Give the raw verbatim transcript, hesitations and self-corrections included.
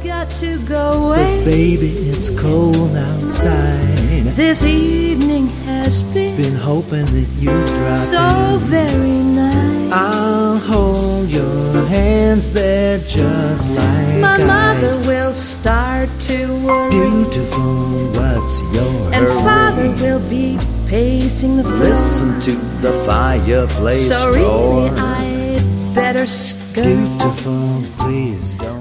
got to go away. But baby, it's cold outside. This evening has been, been hoping that you'd drop so in. very nice. I'll hold your hands, they're just like My ice. mother will start to worry. Beautiful, what's your And hurry? father will be pacing the floor. Listen to the fireplace So really roar. I'd better skirt. Beautiful, please don't